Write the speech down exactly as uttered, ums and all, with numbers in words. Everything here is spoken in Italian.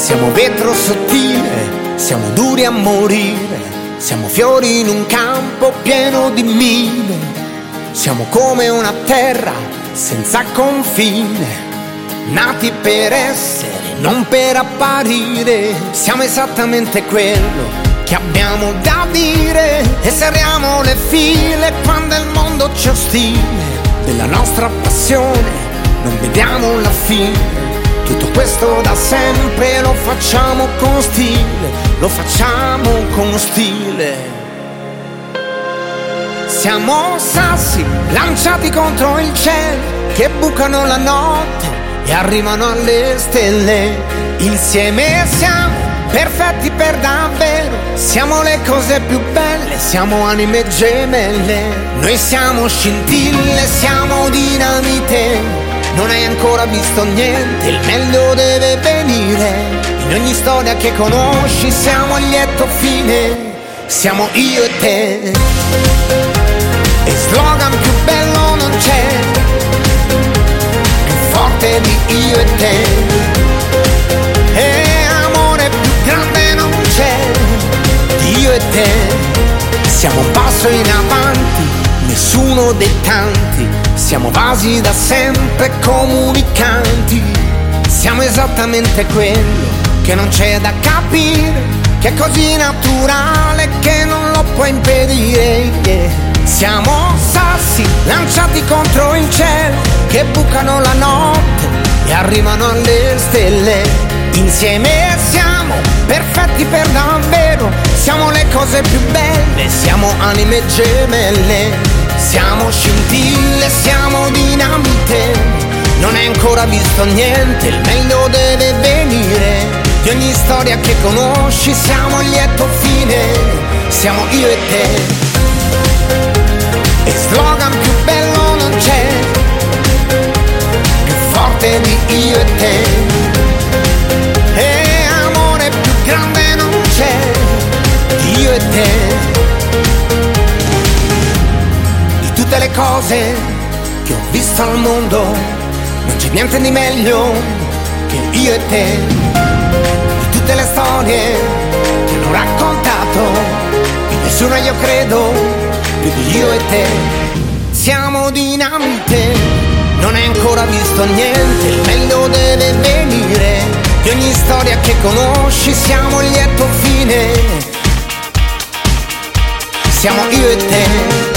Siamo vetro sottile, siamo duri a morire, siamo fiori in un campo pieno di mine. Siamo come una terra senza confine, nati per essere, non per apparire. Siamo esattamente quello che abbiamo da dire e serriamo le file quando il mondo ci ostile. Della nostra passione non vediamo la fine. Tutto questo da sempre lo facciamo con stile, lo facciamo con stile. Siamo sassi lanciati contro il cielo che bucano la notte e arrivano alle stelle. Insieme siamo perfetti per davvero, siamo le cose più belle, siamo anime gemelle. Noi siamo scintille, siamo dinamite. Non hai ancora visto niente, il meglio deve venire. In ogni storia che conosci siamo il lieto fine. Siamo io e te. E slogan più bello non c'è, più forte di io e te. E amore più grande non c'è di io e te. Siamo un passo in avanti, nessuno dei tanti. Siamo vasi da sempre comunicanti. Siamo esattamente quello che non c'è da capire, che è così naturale che non lo puoi impedire, yeah. Siamo sassi lanciati contro il cielo che bucano la notte e arrivano alle stelle. Insieme siamo perfetti per davvero, siamo le cose più belle, siamo anime gemelle. Siamo scintille, siamo dinamite. Non hai ancora visto niente, il meglio deve venire. Di ogni storia che conosci siamo il lieto fine. Siamo io e te. E slogan più bello non c'è, più forte di io e te. E amore più grande non c'è di io e te. Tutte le cose che ho visto al mondo non c'è niente di meglio che io e te. Di tutte le storie che hanno raccontato, di nessuno io credo più di io e te. Siamo dinamite, non hai ancora visto niente, il meglio deve venire. Di ogni storia che conosci siamo il lieto fine. Siamo io e te.